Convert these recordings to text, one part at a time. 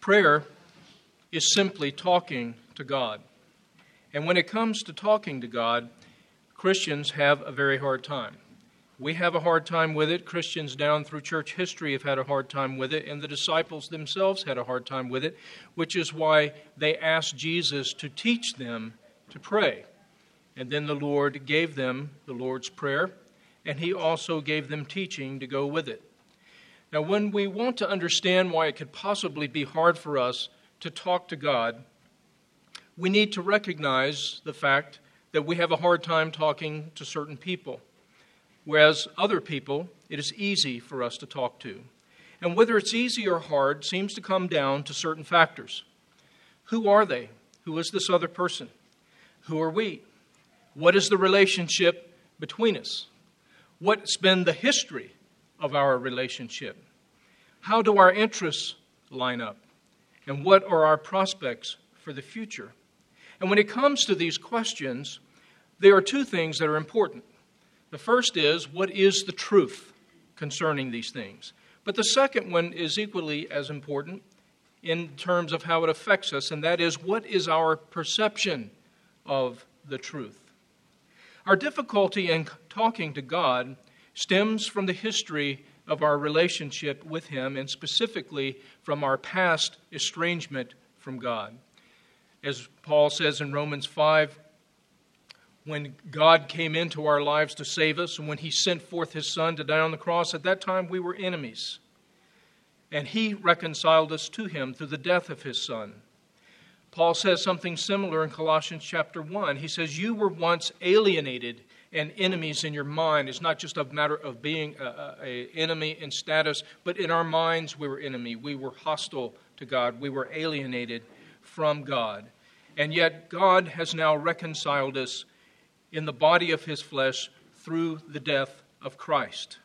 Prayer is simply talking to God. And when it comes to talking to God, Christians have a very hard time. We have a hard time with it. Christians down through church history have had a hard time with it, and the disciples themselves had a hard time with it, which is why they asked Jesus to teach them to pray. And then the Lord gave them the Lord's Prayer, and He also gave them teaching to go with it. Now, when we want to understand why it could possibly be hard for us to talk to God, we need to recognize the fact that we have a hard time talking to certain people, whereas other people, it is easy for us to talk to. And whether it's easy or hard seems to come down to certain factors. Who are they? Who is this other person? Who are we? What is the relationship between us? What's been the history of our relationship? How do our interests line up? And what are our prospects for the future? And when it comes to these questions, there are two things that are important. The first is, what is the truth concerning these things? But the second one is equally as important in terms of how it affects us, and that is, what is our perception of the truth? Our difficulty in talking to God stems from the history of our relationship with Him, and specifically from our past estrangement from God. As Paul says in Romans 5, when God came into our lives to save us, and when He sent forth His Son to die on the cross, at that time we were enemies. And He reconciled us to Him through the death of His Son. Paul says something similar in Colossians chapter 1. He says, you were once alienated and enemies in your mind. It's not just a matter of being an enemy in status, but in our minds we were enemy. We were hostile to God. We were alienated from God. And yet God has now reconciled us in the body of His flesh through the death of Christ.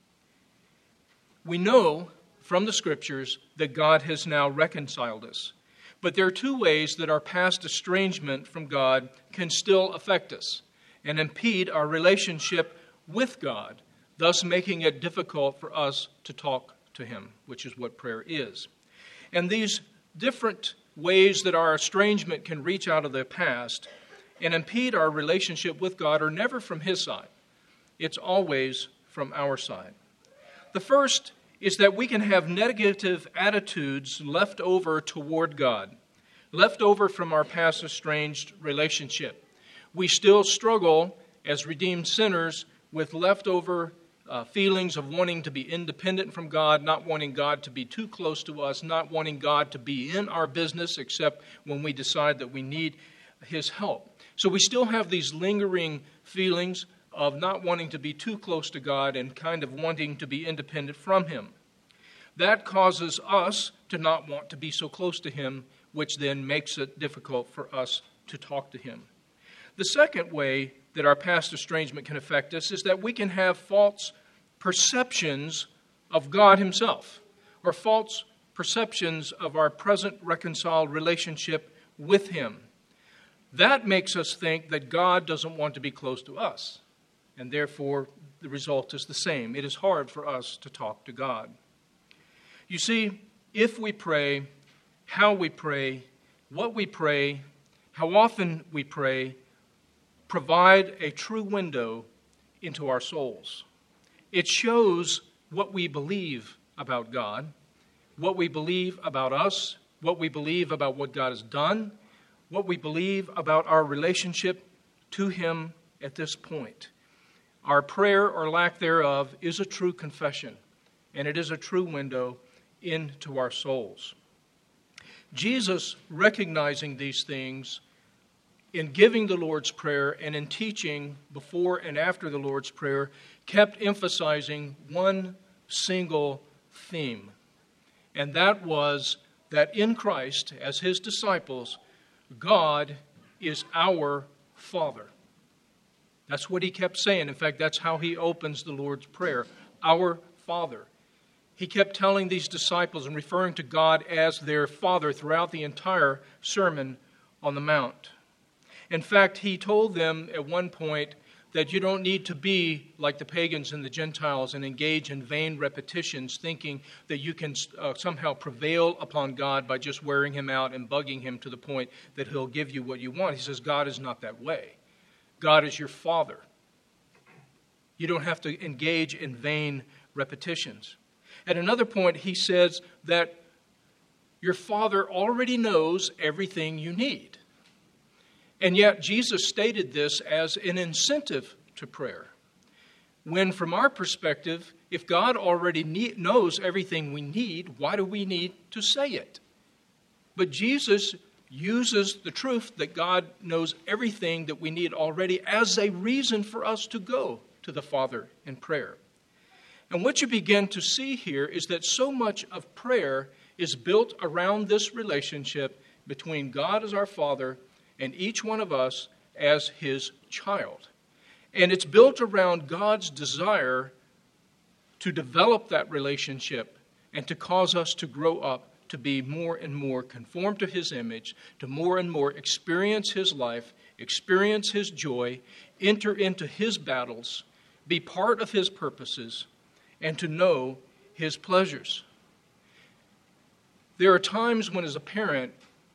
We know from the Scriptures that God has now reconciled us. But there are two ways that our past estrangement from God can still affect us and impede our relationship with God, thus making it difficult for us to talk to Him, which is what prayer is. And these different ways that our estrangement can reach out of the past and impede our relationship with God are never from His side. It's always from our side. The first is that we can have negative attitudes left over toward God, left over from our past estranged relationship. We still struggle as redeemed sinners with leftover feelings of wanting to be independent from God, not wanting God to be too close to us, not wanting God to be in our business except when we decide that we need His help. So we still have these lingering feelings of not wanting to be too close to God and kind of wanting to be independent from Him. That causes us to not want to be so close to Him, which then makes it difficult for us to talk to Him. The second way that our past estrangement can affect us is that we can have false perceptions of God Himself, or false perceptions of our present reconciled relationship with Him. That makes us think that God doesn't want to be close to us, and therefore the result is the same. It is hard for us to talk to God. You see, if we pray, how we pray, what we pray, how often we pray, provide a true window into our souls. It shows what we believe about God, what we believe about us, what we believe about what God has done, what we believe about our relationship to Him at this point. Our prayer or lack thereof is a true confession, and it is a true window into our souls. Jesus, recognizing these things, in giving the Lord's Prayer and in teaching before and after the Lord's Prayer, kept emphasizing one single theme. And that was that in Christ, as His disciples, God is our Father. That's what He kept saying. In fact, that's how He opens the Lord's Prayer. Our Father. He kept telling these disciples and referring to God as their Father throughout the entire Sermon on the Mount. In fact, He told them at one point that you don't need to be like the pagans and the Gentiles and engage in vain repetitions, thinking that you can somehow prevail upon God by just wearing him out and bugging him to the point that he'll give you what you want. He says God is not that way. God is your Father. You don't have to engage in vain repetitions. At another point, he says that your Father already knows everything you need. And yet, Jesus stated this as an incentive to prayer. When, from our perspective, if God already knows everything we need, why do we need to say it? But Jesus uses the truth that God knows everything that we need already as a reason for us to go to the Father in prayer. And what you begin to see here is that so much of prayer is built around this relationship between God as our Father and each one of us as his child. And it's built around God's desire to develop that relationship and to cause us to grow up to be more and more conformed to his image, to more and more experience his life, experience his joy, enter into his battles, be part of his purposes, and to know his pleasures. There are times when, as a parent,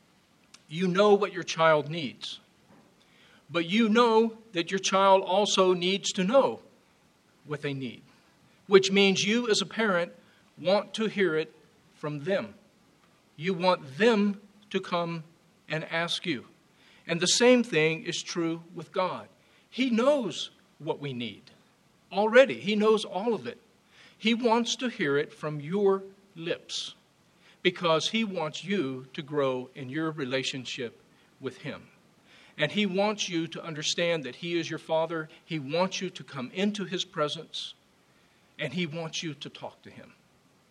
you know what your child needs, but you know that your child also needs to know what they need, which means you, as a parent, want to hear it from them. You want them to come and ask you. And the same thing is true with God. He knows what we need already. He knows all of it. He wants to hear it from your lips because he wants you to grow in your relationship with him. And he wants you to understand that he is your Father. He wants you to come into his presence, and he wants you to talk to him.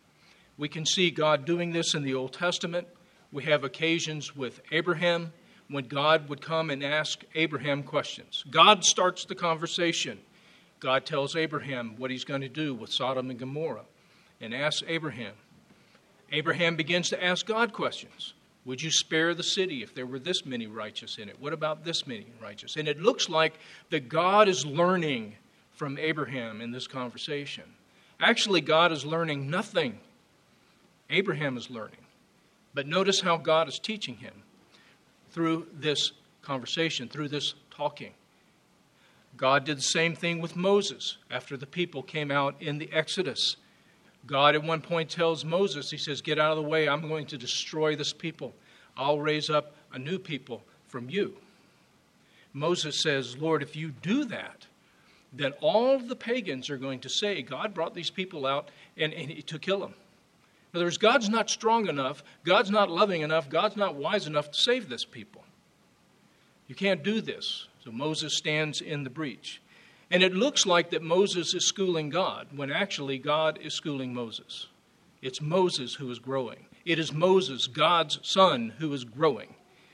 We can see God doing this in the Old Testament. We have occasions with Abraham when God would come and ask Abraham questions. God starts the conversation. God tells Abraham what he's going to do with Sodom and Gomorrah and asks Abraham. Abraham begins to ask God questions. Would you spare the city if there were this many righteous in it? What about this many righteous? And it looks like that God is learning from Abraham in this conversation. Actually, God is learning nothing. Abraham is learning. But notice how God is teaching him through this conversation, through this talking. God did the same thing with Moses after the people came out in the Exodus. God at one point tells Moses, he says, get out of the way, I'm going to destroy this people. I'll raise up a new people from you. Moses says, Lord, if you do that, then all the pagans are going to say, God brought these people out and to kill them. In other words, God's not strong enough, God's not loving enough, God's not wise enough to save this people. You can't do this. So Moses stands in the breach. And it looks like that Moses is schooling God, when actually God is schooling Moses. It's Moses who is growing. It is Moses, God's son, who is growing,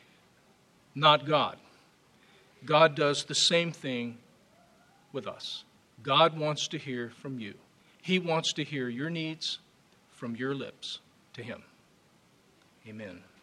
not God. God does the same thing with us. God wants to hear from you. He wants to hear your needs from your lips to him. Amen.